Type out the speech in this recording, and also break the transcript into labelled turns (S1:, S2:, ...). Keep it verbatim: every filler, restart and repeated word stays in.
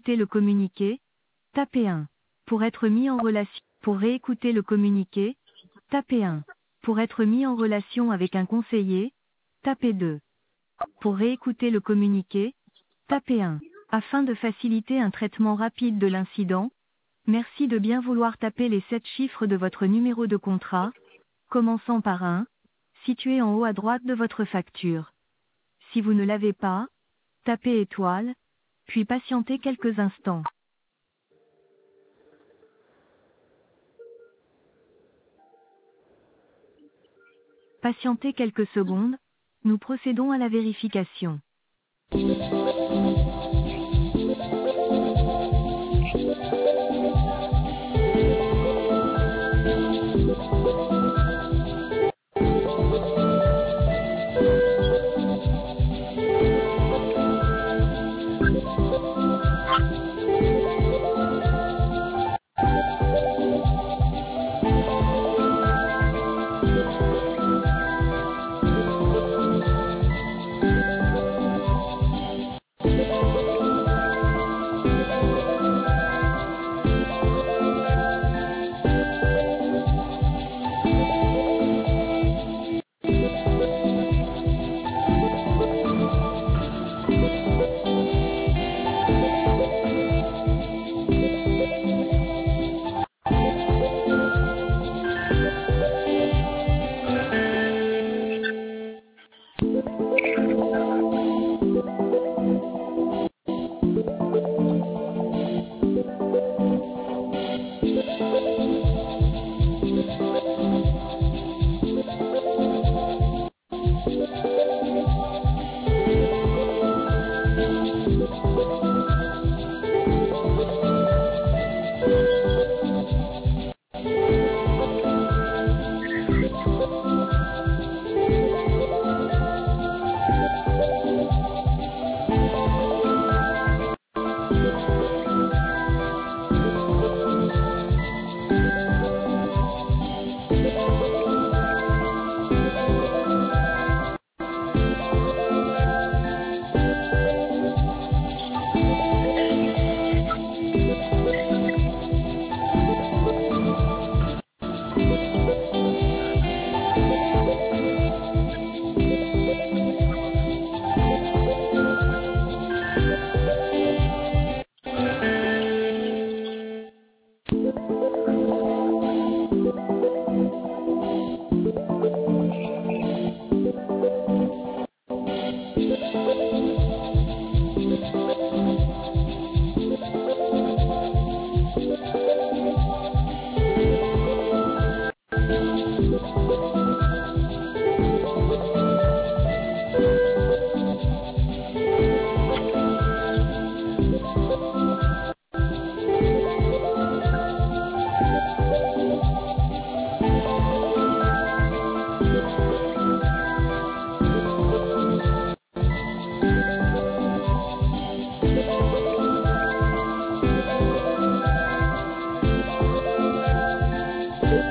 S1: réécouter le communiqué, tapez un. Pour être mis en relation, pour réécouter le communiqué, tapez un. Pour être mis en relation avec un conseiller, tapez deux. Pour réécouter le communiqué, tapez un. Afin de faciliter un traitement rapide de l'incident, merci de bien vouloir taper les sept chiffres de votre numéro de contrat, commençant par un, situé en haut à droite de votre facture. Si vous ne l'avez pas, tapez étoile, puis patientez quelques instants. Patientez quelques secondes, nous procédons à la vérification.